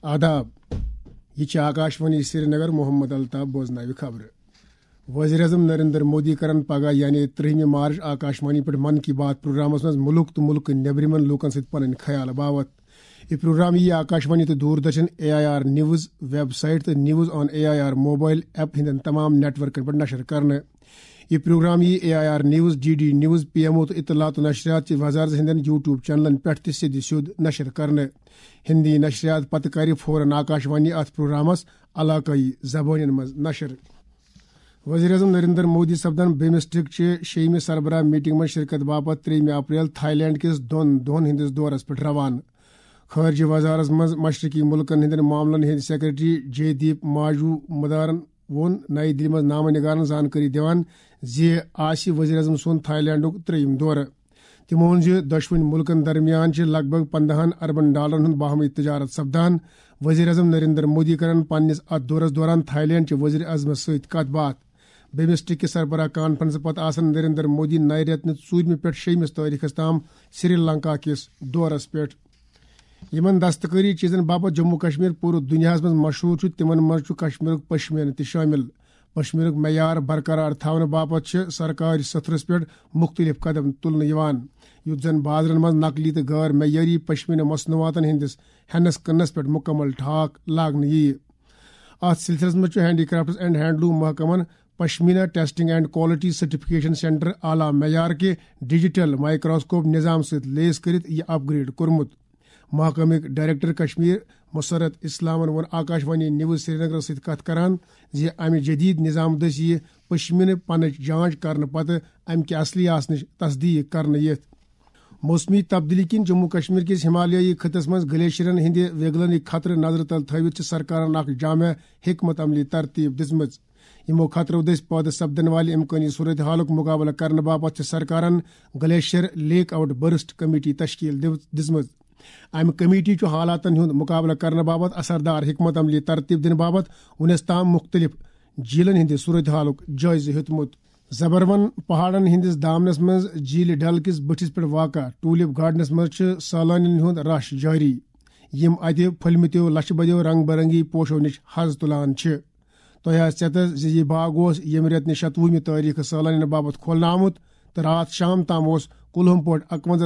آداب یہ آکاشوانی سری نگر محمد الطاف بوزناوِ خبر وزیر اعظم نریندر مودی کرن پگہ یعنی 30 مارچ آکاشوانی پہ من کی بات پروگرامس مز ملک تو ملک نیبرمن لوکن ست پن خیال باوت یہ پروگرام یہ آکاشوانی تو Doordarshan AIR news website تو news on AIR mobile app ہند تمام نیٹ ورکن پہ نشر کرنے یہ پروگرام یہ AIR news DD news PMO تو اطلاعات و نشریات چہ وزارت ہندن YouTube چینلن پہ سیدھ سیود نشر کرنے ہندی نشریات پتہ کر فوراً آکاشوانی ات پروگرامس علاقائی زبان مز نشر وزیر اعظم نریندر مودی سپدن بمسٹک چہ 6 سربراہ میٹنگ مز شرکت باپت 3 اپریل تھائی لینڈ کس دون دہن ہندس دورس پہ روانہ خارجہ وزارت مز مشرقی ملکن ہندن معاملن ہند سیکرٹری جے دیپ ماجو مدارن وون نئی دلی مز نامہ نگارن زانکاری دیوان زی آسی وزیر اعظم سن تھائی لینڈک 3یم دور تمو وون دشوین ملکن درمیان لگ بھگ 15 اربن ڈالرن ہند باہمی تجارت سپدان وزیر اعظم نریندر مودی کرن پنس ات دورس دوران تھائی لینڈ چہ وزیر اعظم ست کت بات بمسٹک کس سربراہ کانفرنس پتہ آسن نریندر مودی نئے ریتن 4 پہ 6 تاریخس تام سری لنکا کس دورس پہ یمن دستکاری چیزن باپت جموں کشمیر پورٕ دنیاہس مز مشہور تمن مز کشمیرک پشمین تہ شامل پشمیرک معیار برقرار تھاونہ باپت سرکاری ستھرس پہ مختلف قدم تلنہ یوان یُتھ زن بازرن مز نقلی تو غیر معیاری پشمینہ مصنوعاتن ہندس ہینس کنس پہ مکمل ٹھاک لاگنہ یی ات سلسلس مز ہینڈی کرافٹس اینڈ ہینڈلوم محکمن pashmina testing and quality certification centre اعلی معیار کے ڈیجیٹل مائکروسکوپ نظام ست لیس کرت یہ اپ گریڈ کورمت محکمک ڈائریکٹر کشمیر مسرت اسلامن وون آکاشوانی نیوز سری نگر ست کت کران زِ امہ جدید نظام دس یہ پشمینہ پنچ جانچ کرنے پتہ امہ کہ اصلی آسنچ تصدیق کرنے یتھ موسمی تبدیلی کن جموں کشمیر کس ہمالیائی خطس مز گلیشیرن ہند وگلنک خطرہ نظر تل تھوت سرکارن اخ جامع حکمت عملی ترتیب دژمژ یمو خطرو دس پودٕ سپدن والہ امکانی صورت حالک مقابلہ کرنے باپت سرکارن glacier lake outburst committee تشکیل دژمژ امہ کمیٹی حالاتن ہند مقابلہ کرنے باپت اثردار حکمت عملی ترتیب دن باپت ونس تام مختلف جھیلن ہند صورت حالک جائزہ ہیوتمت زبروَن پہاڑن ہندس دامنس مز جھیل ڈل کس بٹھس پہ واقع ٹولپ گارڈنس مز سالانین ہند رش جاری یم اتہ پھلمتیو لچھ بدیو رنگ برنگی پوشو نش حز تلان تہ ژیتس زِ یہ باغ اس یم ریتنہ 26 تاریخ سالانین باپت کھولنہ آمت تو رات شام تام اس کلہم پوٹ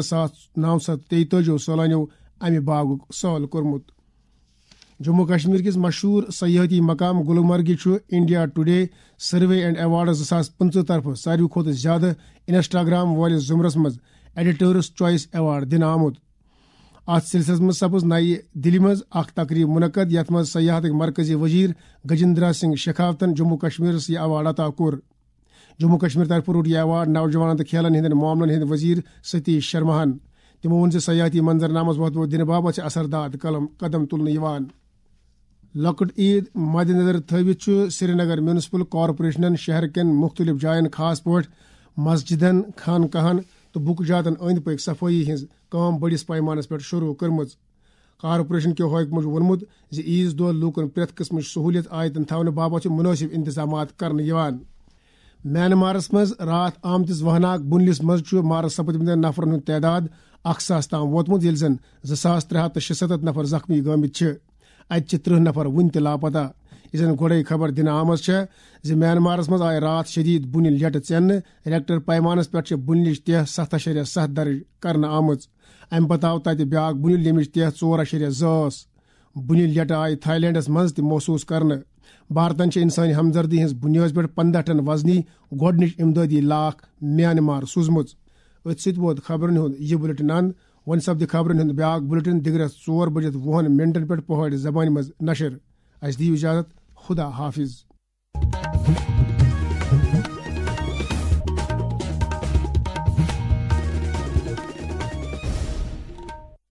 51,933 سالانیو امہ باغک سال کورمت جموں کشمیر کس مشہور سیاحتی مقام گلمرگہ India Today survey and awards 2015 طرف ساروی کھت زیادہ انسٹاگرام والس زمرس مز ایڈیٹرس چوائس ایوارڈ دن آمت ات سلسلس مز سپز نئی دلی مز اخ تقریب منعقد یت مز سیاحت مرکزی وزیر گجندرا سنگھ شیخاوتن جموں کشمیرس یہ ایوارڈ عطا کور جموں کشمیر طرف روٹ یہ ایوارڈ نوجوان تو کھیلن ہند معاملن ہند وزیر ستیش شرماہن تمو وون سیاحتی منظرنامس ووت دن باپت اثردار قدم تلنہ یوان لکٹ عید مد نظر تھوت سری نگر میونسپل کارپوریشنن شہر کن مختلف جائن خاص پٲٹھۍ مسجدن خانقاہن تو بُک جاتن أنٛدۍ پٔکۍ صفٲیی ہٕنٛز کٲم بٔڑس پیمانس پٮ۪ٹھ شروع کٔرمٕژ کارپوریشن کیو حٲکمو ووٚنمُت زِ عیز دۄہ لوٗکن پرٛٮ۪تھ قٕسمٕچ سہوٗلیت آیتن تھاونہٕ باپتھ مُنٲسِب انتظامات کرنہٕ یِوان میانمارس مز رات آمتس وہناک بُنلس مز مارس سپدمتن نفرن ہند تعداد 1,000 تام ووتمت ییٚلہِ زن 2,376 نفر زخمی گٔمٕتۍ اتہ 30 نفر ون تہ لاپتہ یہ زن گوڑے خبر دن آمز زِ میانمارس مز آئے رات شدید بُنہِ لیٹہ ژیننہٕ ریکٹر پیمانس پہ بُنلٕچ تہ 7.7 درج کرنہٕ آمٕژ امہ پتہ آو تتہ بیاکھ بُنہِ ییٚمِچ تہ 4.2 بُنہِ لیٹہ آئی تھائی لینڈس مز تہ محسوٗس کرنہٕ بھارتن انسانی ہمدردی ہز بنیاد پہ 15 ٹن وزنی گۄڈنِچ امدادی لاکھ میانمار سوزمٕژ اتھ سۭتۍ ووت خبرن ہُنٛد یہ بُلٹن اند ون سپدِ خبرن ہُنٛد بیاکھ بُلٹن دِگرس 4:20 پہاڑی زبانہِ منٛز نشر اَسہِ دِیِو اجازت خدا حافظ.